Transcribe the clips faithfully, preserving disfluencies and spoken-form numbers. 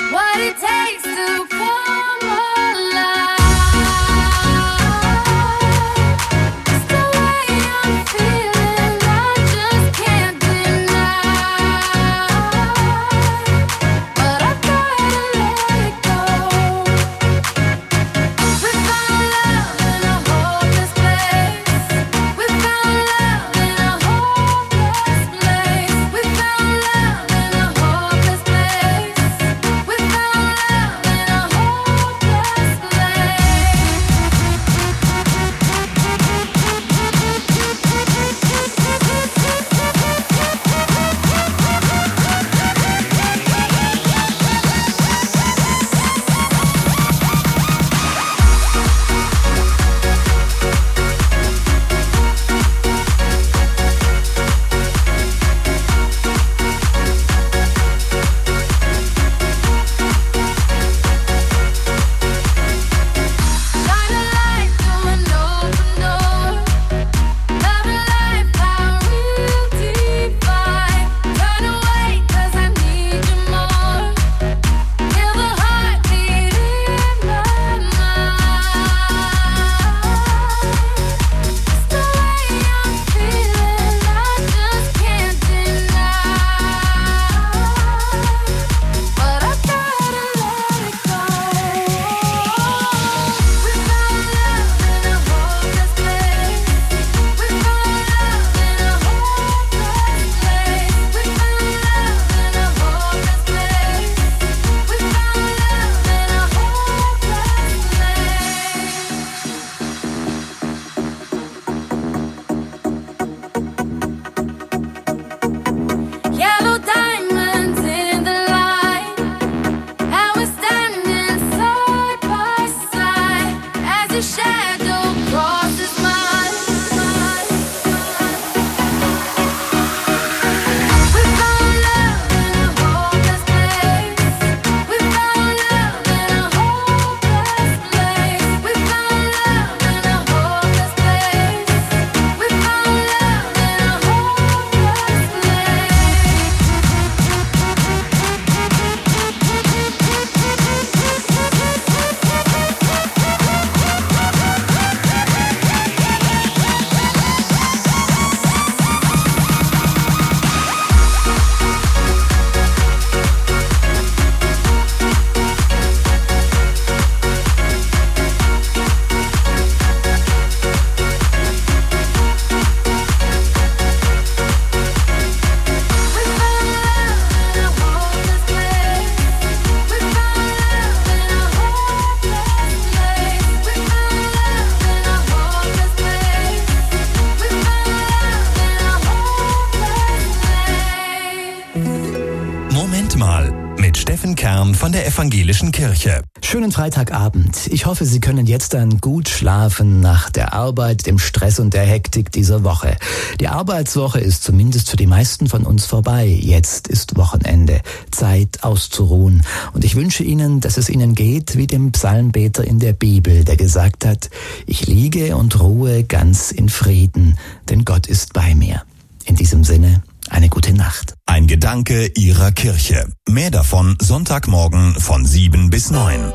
Steffen Kern von der Evangelischen Kirche. Schönen Freitagabend. Ich hoffe, Sie können jetzt dann gut schlafen nach der Arbeit, dem Stress und der Hektik dieser Woche. Die Arbeitswoche ist zumindest für die meisten von uns vorbei. Jetzt ist Wochenende. Zeit auszuruhen. Und ich wünsche Ihnen, dass es Ihnen geht wie dem Psalmbeter in der Bibel, der gesagt hat, ich liege und ruhe ganz in Frieden, denn Gott ist bei mir. In diesem Sinne, eine gute Nacht. Ein Gedanke Ihrer Kirche. Mehr davon Sonntagmorgen von sieben bis neun.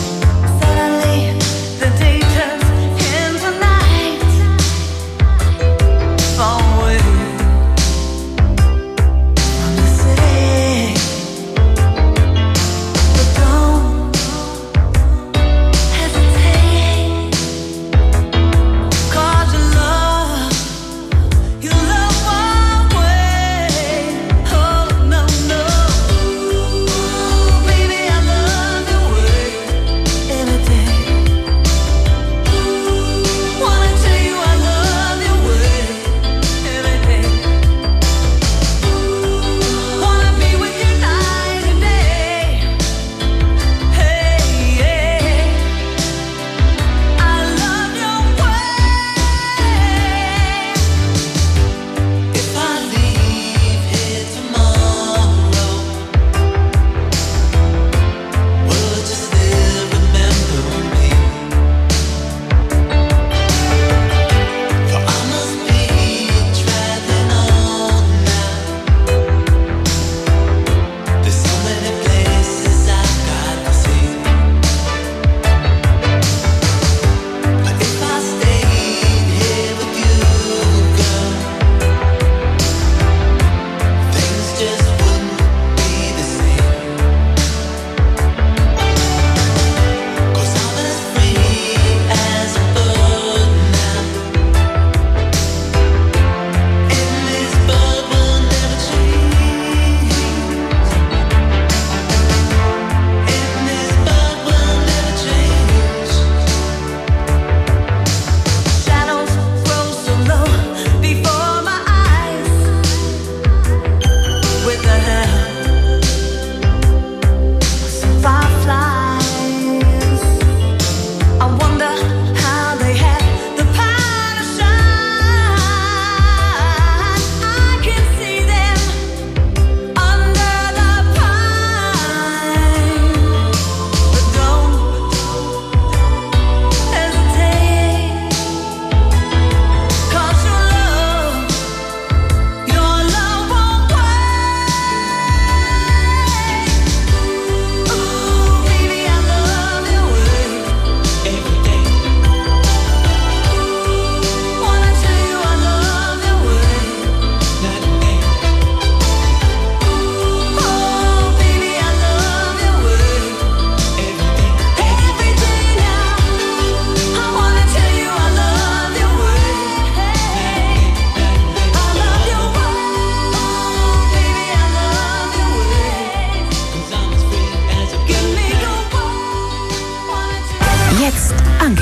Suddenly the day turns into night.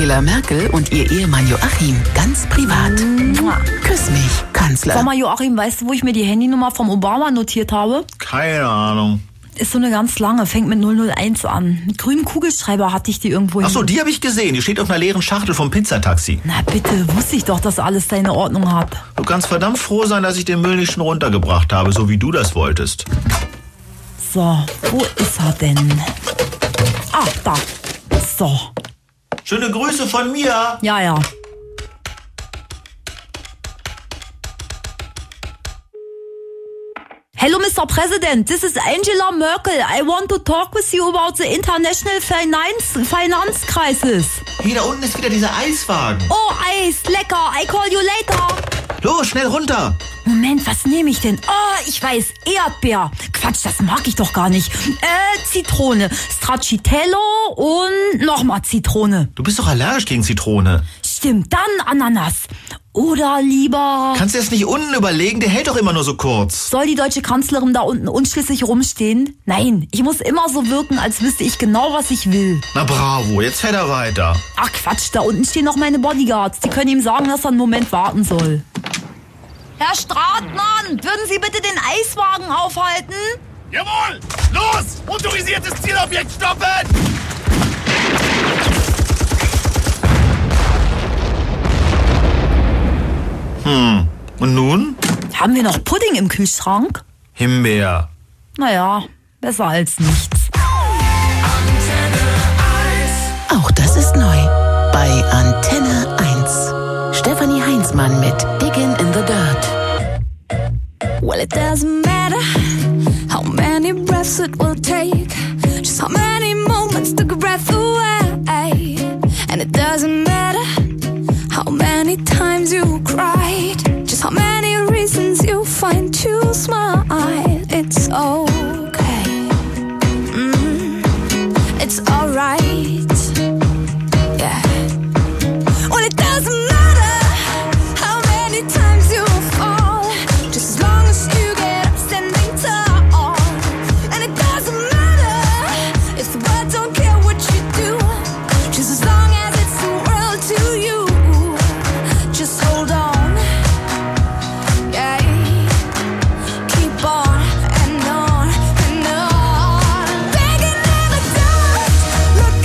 Angela Merkel und ihr Ehemann Joachim ganz privat. Küss mich, Kanzler. Sag mal, Joachim, weißt du, wo ich mir die Handynummer vom Obama notiert habe? Keine Ahnung. Ist so eine ganz lange, fängt mit null null eins an. Mit grünem Kugelschreiber hatte ich die irgendwo. Ach so, die habe ich gesehen. Die steht auf einer leeren Schachtel vom Pizzataxi. Na bitte, wusste ich doch, dass alles seine Ordnung hat. Du kannst verdammt froh sein, dass ich den Müll nicht schon runtergebracht habe, so wie du das wolltest. So, wo ist er denn? Ah, da. So. Schöne Grüße von mir. Ja, ja. Hello, Mister President. This is Angela Merkel. I want to talk with you about the international finance, finance crisis. Hier, da unten ist wieder dieser Eiswagen. Oh, Eis, lecker. I call you later. Los, schnell runter. Moment, was nehme ich denn? Oh, ich weiß, Erdbeer. Quatsch, das mag ich doch gar nicht. Äh, Zitrone, Stracciatella und nochmal Zitrone. Du bist doch allergisch gegen Zitrone. Stimmt, dann Ananas. Oder lieber... Kannst du jetzt nicht unten überlegen? Der hält doch immer nur so kurz. Soll die deutsche Kanzlerin da unten unschlüssig rumstehen? Nein, ich muss immer so wirken, als wüsste ich genau, was ich will. Na bravo, jetzt fährt er weiter. Ach Quatsch, da unten stehen noch meine Bodyguards. Die können ihm sagen, dass er einen Moment warten soll. Herr Stratmann, würden Sie bitte den Eiswagen aufhalten? Jawohl! Los! Motorisiertes Zielobjekt stoppen! Hm, und nun? Haben wir noch Pudding im Kühlschrank? Himbeer. Naja, besser als nichts. Auch das ist neu bei Antenne eins. Stefanie Heinzmann mit Diggin' in the Dirt. Well, it doesn't matter how many breaths it will take, just how many moments took a breath away. And it doesn't matter how many times you cried, just how many reasons you find to smile. It's okay, mm, it's alright, yeah. Well, it doesn't matter how many times you fall, just as long as you get up standing tall. And it doesn't matter if the world don't care what you do, just as long as it's the world to you. Just hold on, yeah. Keep on and on and on. Begging in the dark, look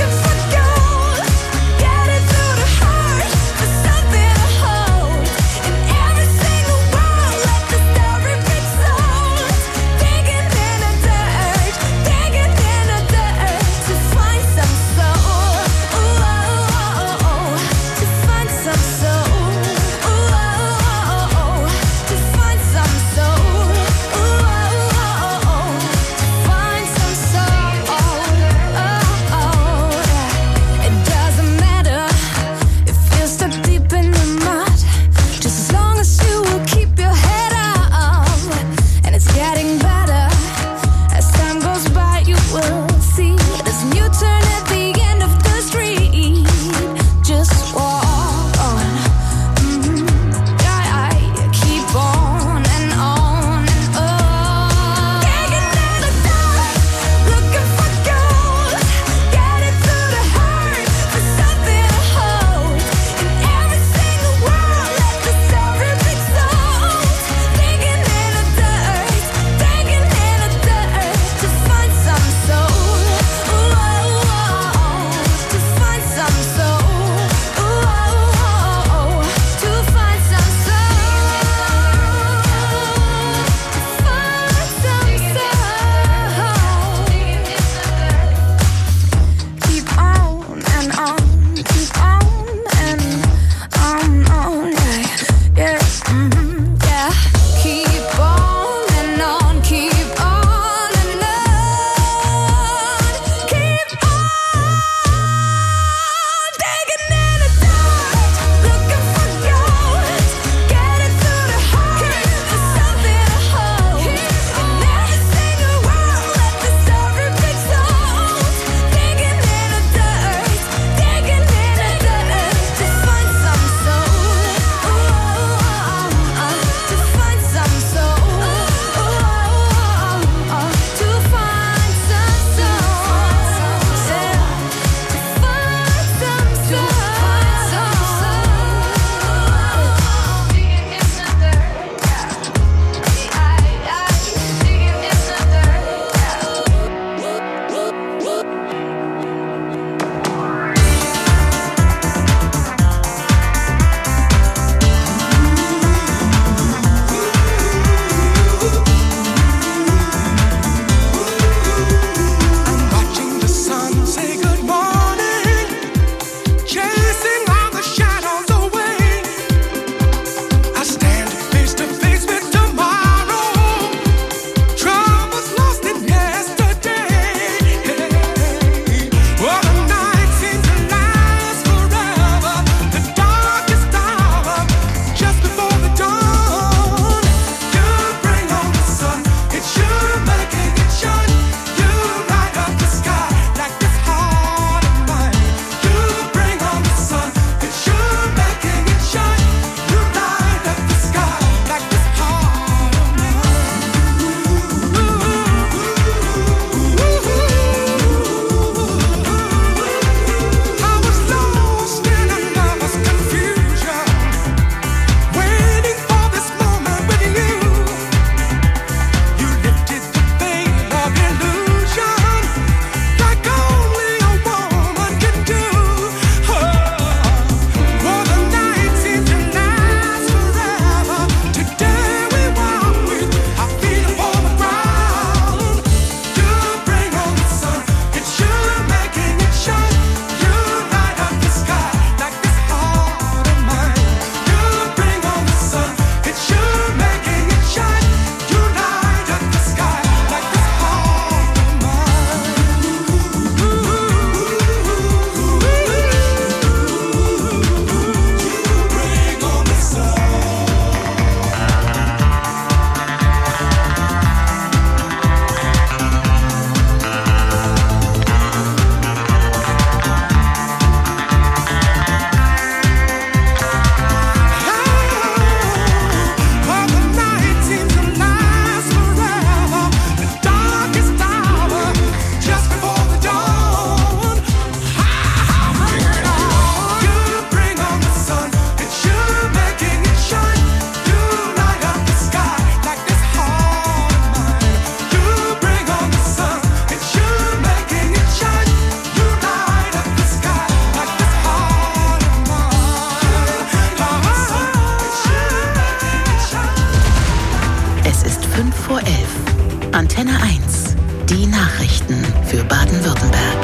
Antenne eins. Die Nachrichten für Baden-Württemberg.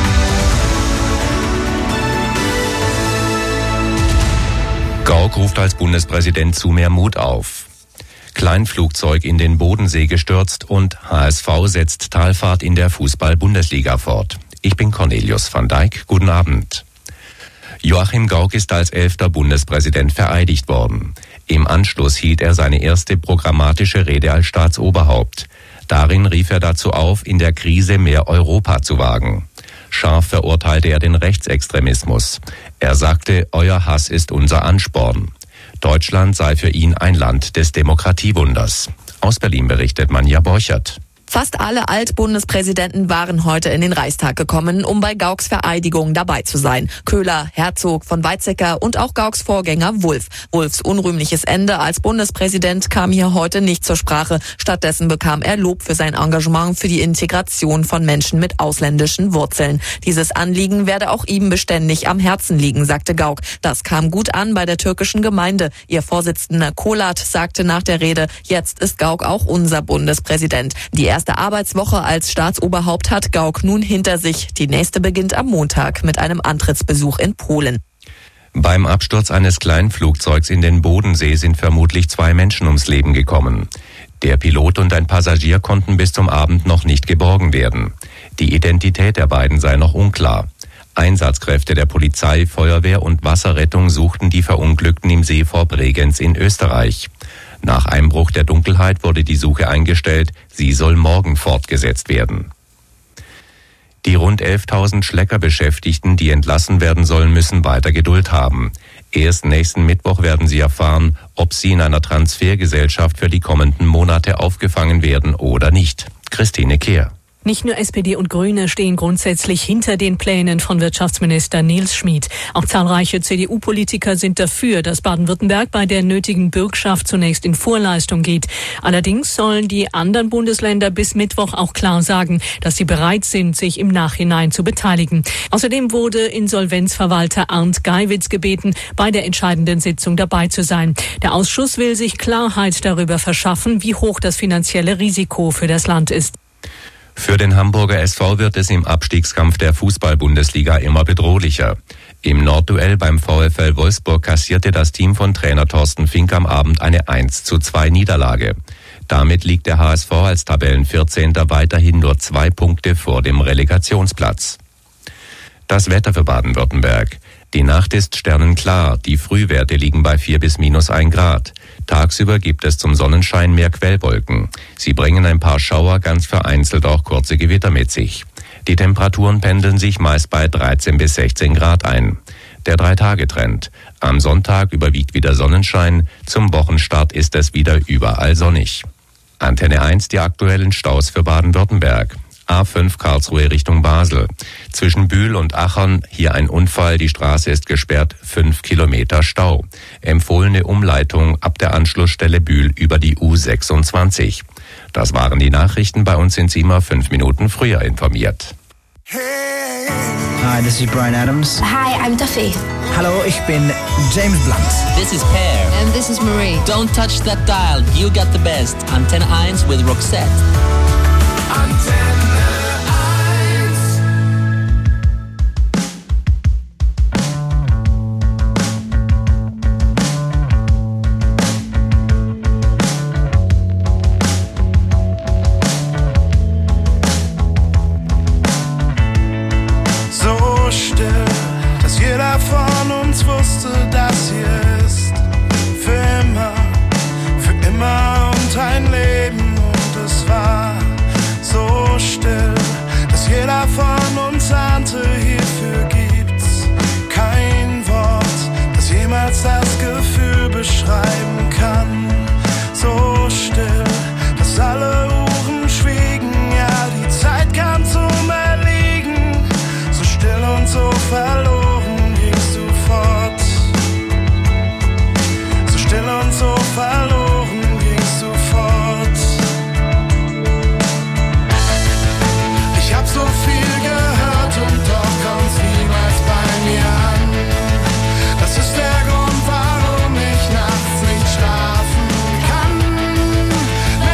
Gauck ruft als Bundespräsident zu mehr Mut auf. Kleinflugzeug in den Bodensee gestürzt und H S V setzt Talfahrt in der Fußball-Bundesliga fort. Ich bin Cornelius van Dijk. Guten Abend. Joachim Gauck ist als elfter Bundespräsident vereidigt worden. Im Anschluss hielt er seine erste programmatische Rede als Staatsoberhaupt. Darin rief er dazu auf, in der Krise mehr Europa zu wagen. Scharf verurteilte er den Rechtsextremismus. Er sagte, euer Hass ist unser Ansporn. Deutschland sei für ihn ein Land des Demokratiewunders. Aus Berlin berichtet Manja Borchert. Fast alle Altbundespräsidenten waren heute in den Reichstag gekommen, um bei Gaucks Vereidigung dabei zu sein. Köhler, Herzog, von Weizsäcker und auch Gaucks Vorgänger Wulff. Wulffs unrühmliches Ende als Bundespräsident kam hier heute nicht zur Sprache. Stattdessen bekam er Lob für sein Engagement für die Integration von Menschen mit ausländischen Wurzeln. Dieses Anliegen werde auch ihm beständig am Herzen liegen, sagte Gauck. Das kam gut an bei der türkischen Gemeinde. Ihr Vorsitzender Kolat sagte nach der Rede, jetzt ist Gauck auch unser Bundespräsident. Die erste erste Arbeitswoche als Staatsoberhaupt hat Gauck nun hinter sich. Die nächste beginnt am Montag mit einem Antrittsbesuch in Polen. Beim Absturz eines Kleinflugzeugs in den Bodensee sind vermutlich zwei Menschen ums Leben gekommen. Der Pilot und ein Passagier konnten bis zum Abend noch nicht geborgen werden. Die Identität der beiden sei noch unklar. Einsatzkräfte der Polizei, Feuerwehr und Wasserrettung suchten die Verunglückten im See vor Bregenz in Österreich. Nach Einbruch der Dunkelheit wurde die Suche eingestellt. Sie soll morgen fortgesetzt werden. Die rund elftausend Schlecker-Beschäftigten, die entlassen werden sollen, müssen weiter Geduld haben. Erst nächsten Mittwoch werden sie erfahren, ob sie in einer Transfergesellschaft für die kommenden Monate aufgefangen werden oder nicht. Christine Kehr. Nicht nur S P D und Grüne stehen grundsätzlich hinter den Plänen von Wirtschaftsminister Nils Schmid. Auch zahlreiche C D U-Politiker sind dafür, dass Baden-Württemberg bei der nötigen Bürgschaft zunächst in Vorleistung geht. Allerdings sollen die anderen Bundesländer bis Mittwoch auch klar sagen, dass sie bereit sind, sich im Nachhinein zu beteiligen. Außerdem wurde Insolvenzverwalter Arndt Geiwitz gebeten, bei der entscheidenden Sitzung dabei zu sein. Der Ausschuss will sich Klarheit darüber verschaffen, wie hoch das finanzielle Risiko für das Land ist. Für den Hamburger S V wird es im Abstiegskampf der Fußball-Bundesliga immer bedrohlicher. Im Nordduell beim VfL Wolfsburg kassierte das Team von Trainer Thorsten Fink am Abend eine eins zu zwei Niederlage. Damit liegt der H S V als Tabellenvierzehnter weiterhin nur zwei Punkte vor dem Relegationsplatz. Das Wetter für Baden-Württemberg. Die Nacht ist sternenklar, die Frühwerte liegen bei vier bis minus ein Grad. Tagsüber gibt es zum Sonnenschein mehr Quellwolken. Sie bringen ein paar Schauer, ganz vereinzelt auch kurze Gewitter mit sich. Die Temperaturen pendeln sich meist bei dreizehn bis sechzehn Grad ein. Der Drei-Tage-Trend. Am Sonntag überwiegt wieder Sonnenschein, zum Wochenstart ist es wieder überall sonnig. Antenne eins, die aktuellen Staus für Baden-Württemberg. A fünf Karlsruhe Richtung Basel. Zwischen Bühl und Achern hier ein Unfall, die Straße ist gesperrt, fünf Kilometer Stau. Empfohlene Umleitung ab der Anschlussstelle Bühl über die U sechsundzwanzig. Das waren die Nachrichten, bei uns sind Sie immer fünf Minuten früher informiert. Hey. Hi, this is Bryan Adams. Hi, I'm Duffy. Hallo, ich bin James Blunt. This is Pear. And this is Marie. Don't touch that dial, you got the best. Antenne eins with Roxette. Antenne